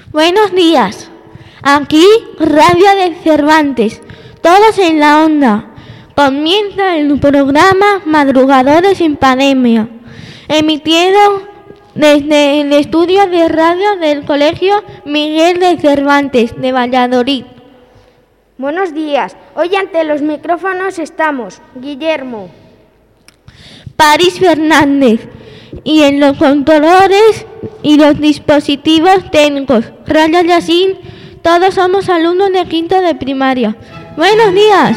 Buenos días. Aquí Radio de Cervantes, todos en la onda. Comienza el programa Madrugadores en Pandemia, emitido desde el estudio de radio del Colegio Miguel de Cervantes de Valladolid. Buenos días. Hoy ante los micrófonos estamos Guillermo, París Fernández, y en los controladores y los dispositivos técnicos, Raya Yacín. Todos somos alumnos de quinto de primaria. Buenos días.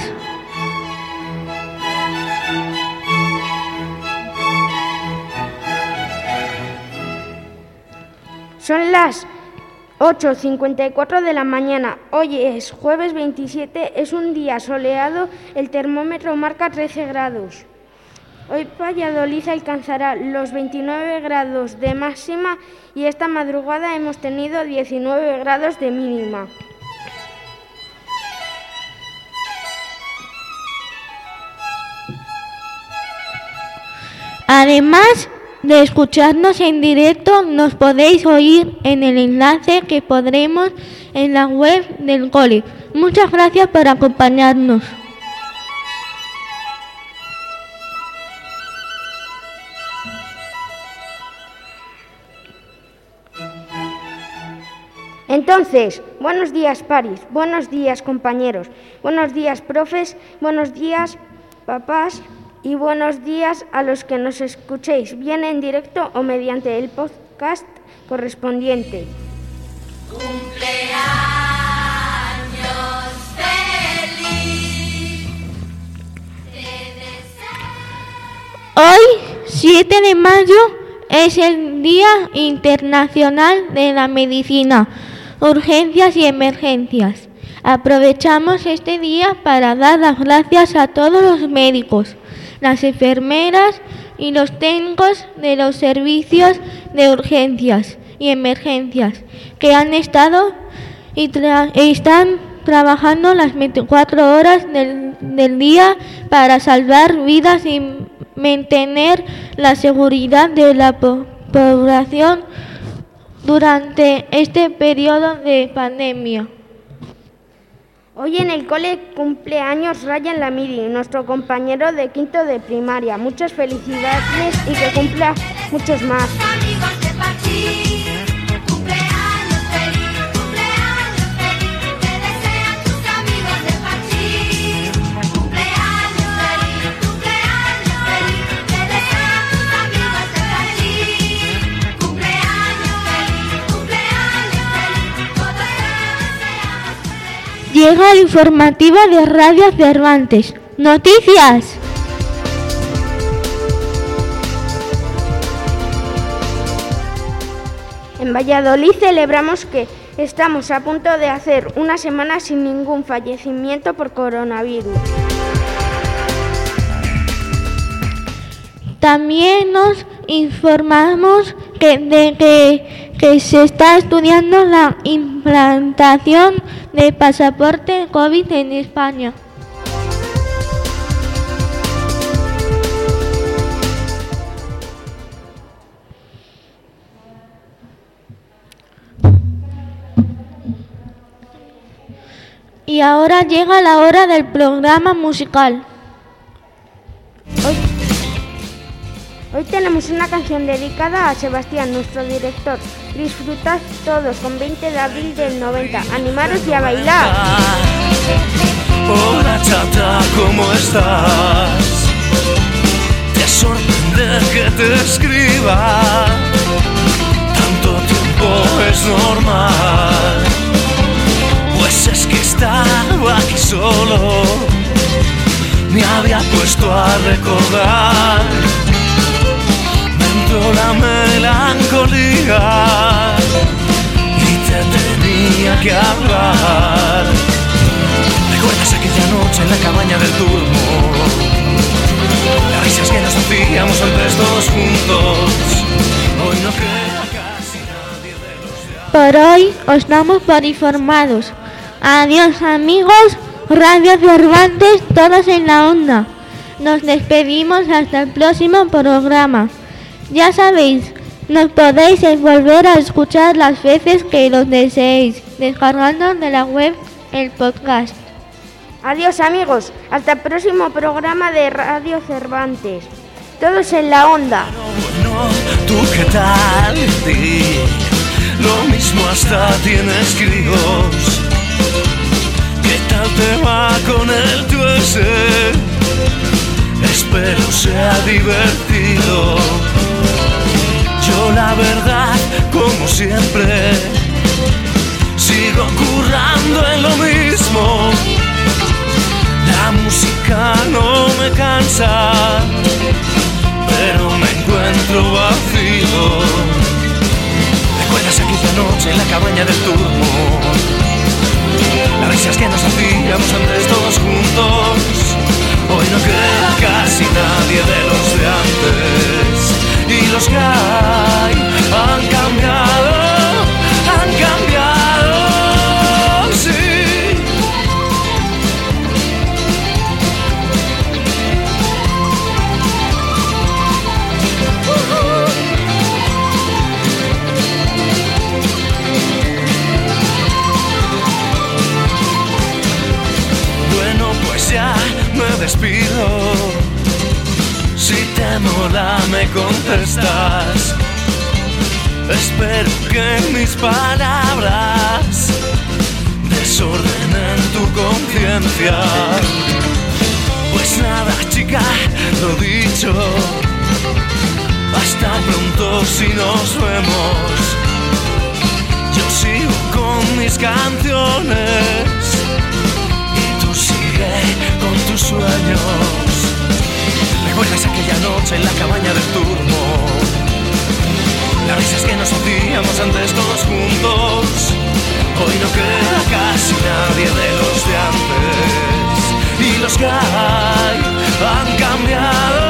Son las 8:54 de la mañana. Hoy es jueves 27, es un día soleado, el termómetro marca 13 grados. Hoy Valladolid alcanzará los 29 grados de máxima y esta madrugada hemos tenido 19 grados de mínima. Además de escucharnos en directo, nos podéis oír en el enlace que pondremos en la web del cole. Muchas gracias por acompañarnos. Entonces, buenos días París, buenos días compañeros, buenos días profes, buenos días papás y buenos días a los que nos escuchéis, bien en directo o mediante el podcast correspondiente. ¡Cumpleaños feliz! Hoy, 7 de mayo, es el Día Internacional de la Medicina, Urgencias y Emergencias. Aprovechamos este día para dar las gracias a todos los médicos, las enfermeras y los técnicos de los servicios de urgencias y emergencias que han estado y están trabajando las 24 horas del día para salvar vidas y mantener la seguridad de la población durante este periodo de pandemia. Hoy en el cole cumpleaños Ryan Lamiri, nuestro compañero de quinto de primaria. Muchas felicidades y que cumpla muchos más. Llega el informativo de Radio Cervantes. ¡Noticias! En Valladolid celebramos que estamos a punto de hacer una semana sin ningún fallecimiento por coronavirus. También nos informamos que se está estudiando la implantación de pasaporte COVID en España. Y ahora llega la hora del programa musical. Hoy tenemos una canción dedicada a Sebastián, nuestro director. Disfrutad todos con 20 de abril del 90. Animaros y a bailar. Hola chata, ¿cómo estás? Te sorprende que te escriba. Tanto tiempo es normal. Pues es que estaba aquí solo. Me había puesto a recordar. La melancolía y te tenía que hablar. ¿Recuerdas aquella noche en la cabaña del turno? Las risas que nos hacíamos antes todos juntos. Hoy no queda casi nadie de los ya. Por hoy os damos por informados. Adiós amigos, Radio Cervantes, todos en la onda. Nos despedimos hasta el próximo programa. Ya sabéis Nos podéis volver a escuchar las veces que lo deseéis, descargando de la web el podcast. Adiós amigos, hasta el próximo programa de Radio Cervantes. Todos en la onda. Bueno, ¿tú qué tal? Di, lo mismo hasta tienes críos. ¿Qué tal te va con el tuese? Espero sea divertido. Yo la verdad, como siempre, sigo currando en lo mismo. La música no me cansa, pero me encuentro vacío. ¿Recuerdas aquella noche en la cabaña del turno? Las risas que nos hacíamos antes todos juntos. Hoy no queda casi nadie de los de antes. Y los que hay han cambiado, sí. Bueno, pues ya me despido. Si te mola me contestas. Espero que mis palabras desordenen tu conciencia. Pues nada, chica, lo dicho. Hasta pronto si nos vemos. Yo sigo con mis canciones y tú sigue con tus sueños. ¿Recuerdas aquella noche en la cabaña del turno? Las risas que nos hacíamos antes todos juntos. Hoy no queda casi nadie de los de antes. Y los que hay han cambiado.